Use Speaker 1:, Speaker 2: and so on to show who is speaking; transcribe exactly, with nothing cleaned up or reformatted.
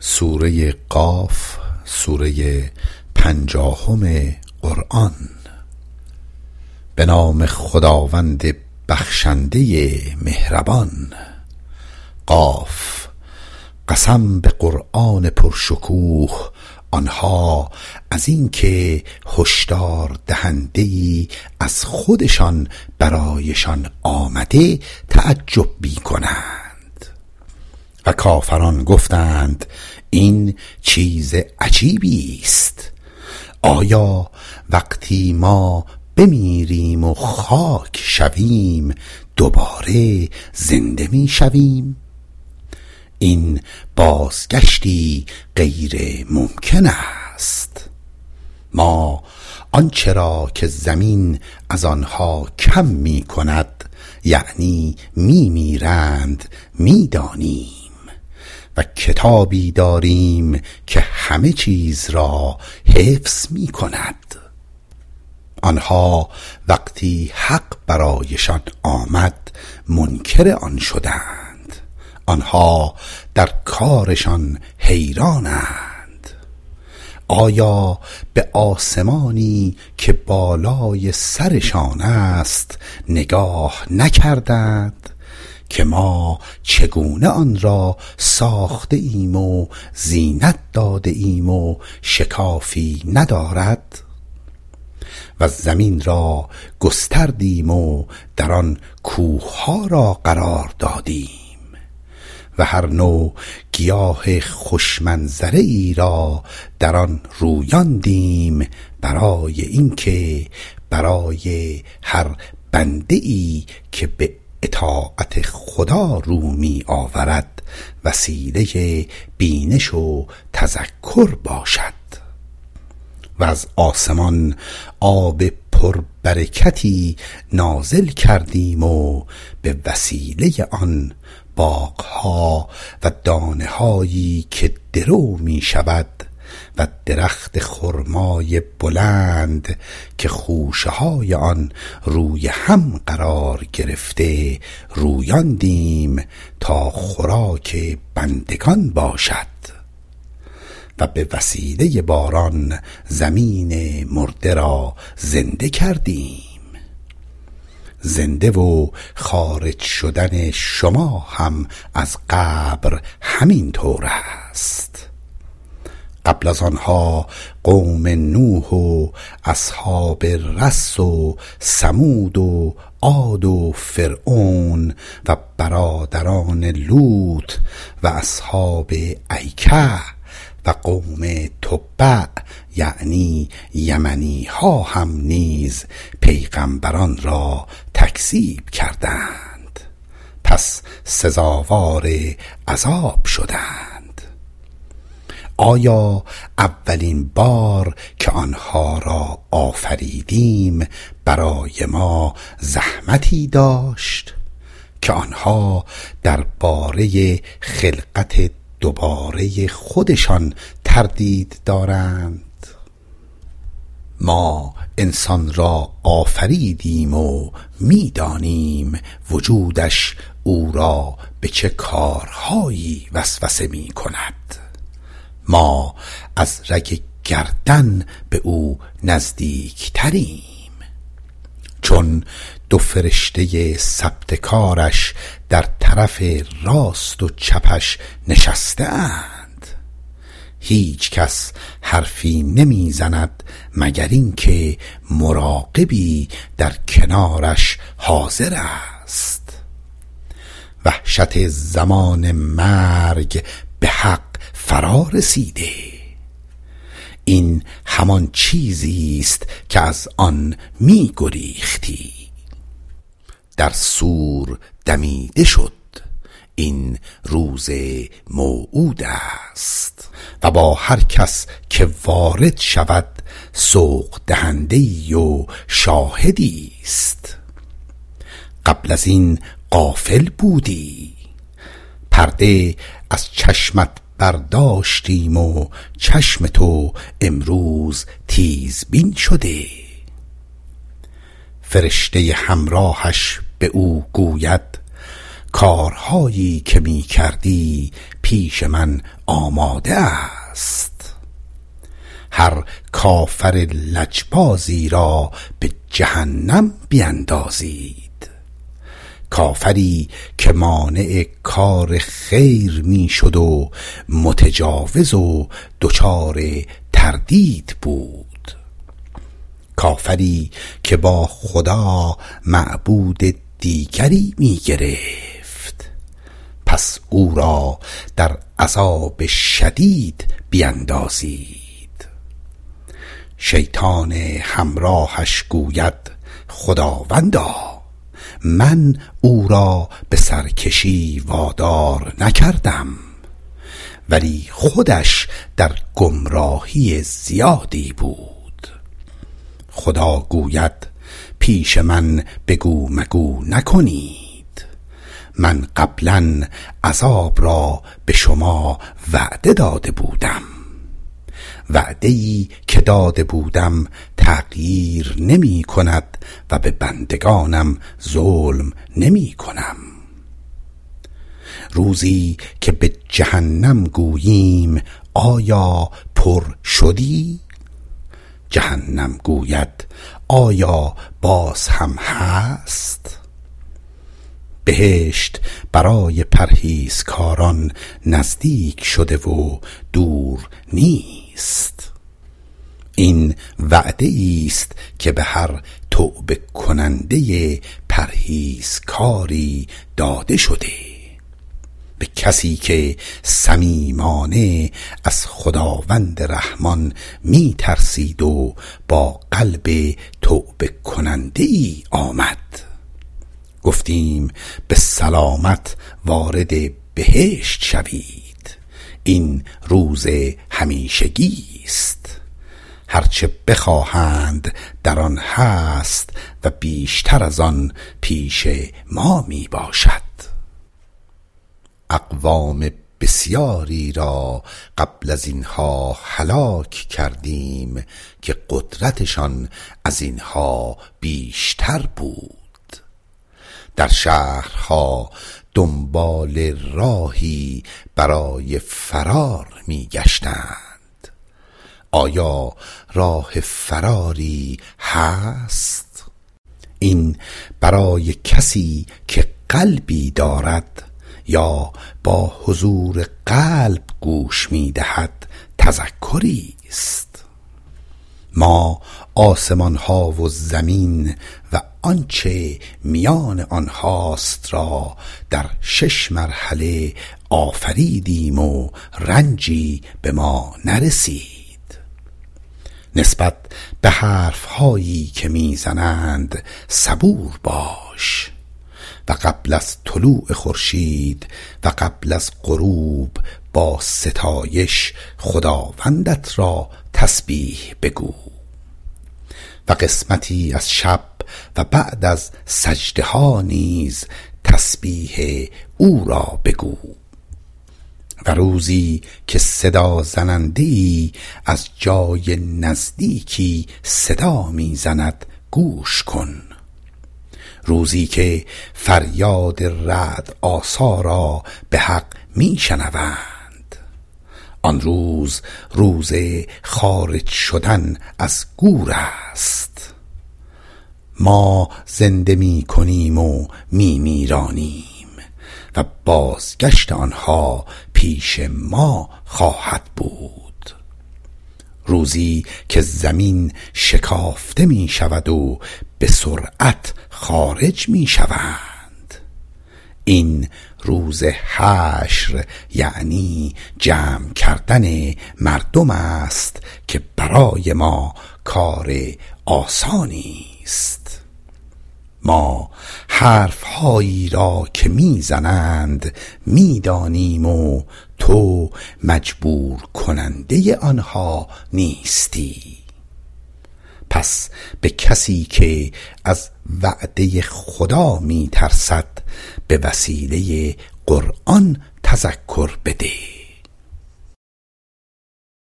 Speaker 1: سوره قاف، سوره پنجاهم قرآن. به نام خداوند بخشنده مهربان. قاف، قسم به قرآن پرشکوه آنها از این که هشدار دهنده‌ای از خودشان برایشان آمده تعجب می کنند. و کافران گفتند این چیز عجیبی است. آیا وقتی ما بمیریم و خاک شویم دوباره زنده می شویم؟ این بازگشتی غیر ممکن است. ما آنچه را که زمین از آنها کم می کند، یعنی می میرند، می دانیم و کتابی داریم که همه چیز را حفظ می کند. آنها وقتی حق برایشان آمد منکر آن شدند. آنها در کارشان حیرانند. آیا به آسمانی که بالای سرشان است نگاه نکردند که ما چگونه آن را ساخته ایم و زینت داده ایم و شکافی ندارد؟ و زمین را گستردیم و در آن کوه‌ها را قرار دادیم و هر نوع گیاه خوشمنظره ای را در آن رویاندیم برای اینکه برای هر بنده ای که به اطاعت خدا رو می آورد وسیله بینش و تذکر باشد. و از آسمان آب پربرکتی نازل کردیم و به وسیله آن باغها و دانه هایی که درو می شود و درخت خرمای بلند که خوشه های آن روی هم قرار گرفته رویاندیم تا خوراک بندگان باشد. و به وسیله باران زمین مرده را زنده کردیم. زنده و خارج شدن شما هم از قبر همین طور است. قبل از آنها قوم نوح و اصحاب رس و ثمود و عاد و فرعون و برادران لوط و اصحاب ایکه و قوم تبع یعنی یمنی ها هم نیز پیغمبران را تکذیب کردند، پس سزاوار عذاب شدند. آیا اولین بار که آنها را آفریدیم برای ما زحمتی داشت که آنها درباره خلقت دوباره خودشان تردید دارند؟ ما انسان را آفریدیم و میدانیم وجودش او را به چه کارهایی وسوسه می کند. ما از رگ گردن به او نزدیک تریم، چون دو فرشته ثبت کارش در طرف راست و چپش نشسته اند. هیچ کس حرفی نمی زند مگر این که مراقبی در کنارش حاضر است. وحشت زمان مرگ به حق فرا رسیده. این همان چیزی است که از آن می گریختی. در صور دمیده شد، این روز موعود است و با هر کس که وارد شود سوق دهنده‌ای و شاهدی است. قبل از این غافل بودی، پرده از چشمت برداشتیم و چشم تو امروز تیزبین شده. فرشته همراهش به او گوید کارهایی که می کردی پیش من آماده است. هر کافر لجبازی را به جهنم بیندازید. کافری که مانع کار خیر می شد و متجاوز و دچار تردید بود. کافری که با خدا معبود دیگری می گرفت، پس او را در عذاب شدید بیندازید. شیطان همراهش گوید خداوندا، من او را به سرکشی وادار نکردم، ولی خودش در گمراهی زیادی بود. خدا گوید پیش من بگو مگو نکنید، من قبلا عذاب را به شما وعده داده بودم. وعده‌ای که داده بودم تغییر نمی کند و به بندگانم ظلم نمی کنم. روزی که به جهنم گوییم آیا پر شدی؟ جهنم گوید آیا باز هم هست؟ بهشت برای پرهیزکاران نزدیک شده و دور نیست. این وعده است که به هر توبه کننده پرهیزکاری داده شده، به کسی که صمیمانه از خداوند رحمان می ترسید و با قلب توبه کننده ای آمد. گفتیم به سلامت وارد بهشت شوید، این روز همیشگی است. هرچه بخواهند در آن هست و بیشتر از آن پیش ما می باشد. اقوام بسیاری را قبل از اینها هلاک کردیم که قدرتشان از اینها بیشتر بود. در شهرها دنبال راهی برای فرار می گشتند. آیا راه فراری هست؟ این برای کسی که قلبی دارد یا با حضور قلب گوش می دهد تذکری است. ما آسمان ها و زمین و آنچه میان آنهاست را در شش مرحله آفریدیم و رنجی به ما نرسید. نسبت به حرف هایی که میزنند صبور باش و قبل از طلوع خورشید و قبل از غروب با ستایش خداوندت را تسبیح بگو و قسمتی از شب و بعد از سجده ها نیز تسبیح او را بگو. و روزی که صدا زننده‌ای از جای نزدیکی صدا می زند گوش کن. روزی که فریاد رعد آسا را به حق می شنوند. آن روز روز خارج شدن از گور است. ما زنده می کنیم و می میرانیم و بازگشت آنها پیش ما خواهد بود. روزی که زمین شکافته می شود و به سرعت خارج می شوند. این روز حشر یعنی جمع کردن مردم است که برای ما کار آسانی است. ما حرف هایی را که میزنند میدانیم و تو مجبور کننده آنها نیستی. پس به کسی که از وعده خدا می ترسد به وسیله قرآن تذکر بده.